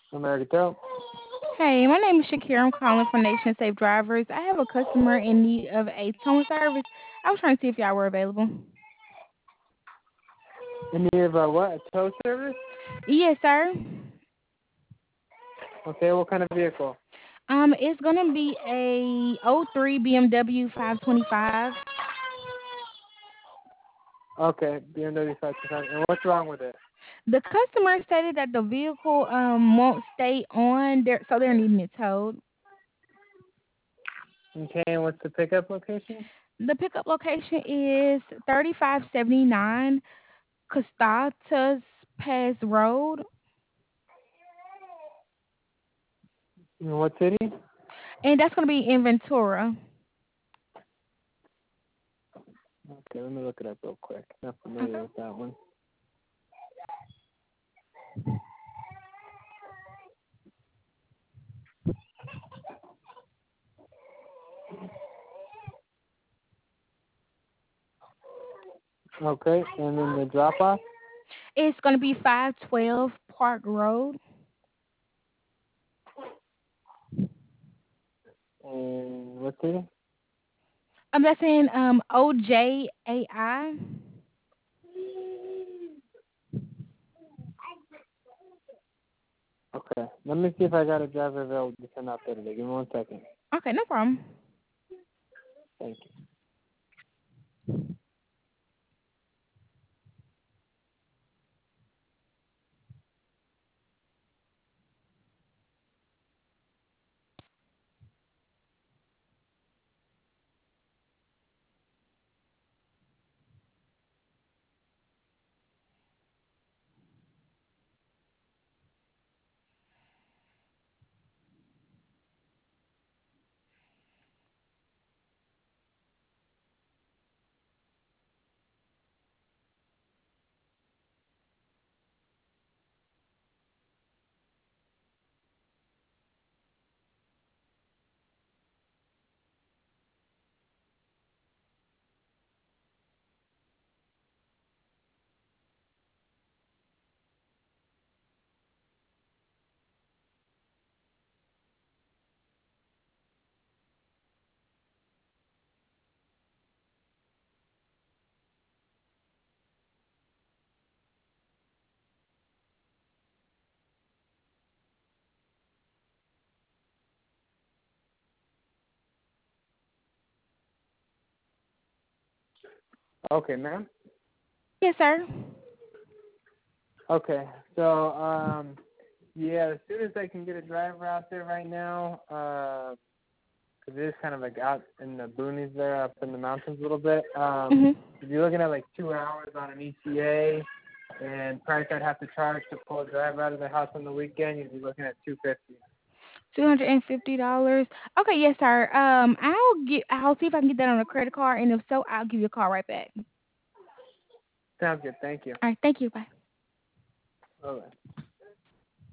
I'm ready to go. Hey, my name is Shakira. I'm calling from Nation Safe Drivers. I have a customer in need of a towing service. I was trying to see if y'all were available. In need of a what? A tow service? Yes, sir. Okay, what kind of vehicle? It's gonna be a '03 BMW 525. Okay, BMW 525. And what's wrong with it? The customer stated that the vehicle won't stay on there, so they're needing it towed. Okay, and what's the pickup location? The pickup location is 3579 Costatas Pass Road, In what city? and that's gonna be in Ventura. Okay, let me look it up real quick. Not Okay. familiar with that one. Okay, and then the drop off? It's gonna be 512 Park Road. And what city? That's in OJAI. Okay, let me see if I got a driver available to send out there today. Give me 1 second. Okay, no problem. Thank you. Okay, ma'am. Yes, sir. Okay, so yeah, as soon as I can get a driver out there right now, 'cause it is kind of like out in the boonies there, up in the mountains a little bit. Mhm. If you're looking at like 2 hours on an ETA, and price I'd have to charge to pull a driver out of the house on the weekend, you'd be looking at $250. $250. Okay, yes, sir. I'll see if I can get that on a credit card, and if so, I'll give you a call right back. Sounds good. Thank you. All right, thank you. Bye. Bye.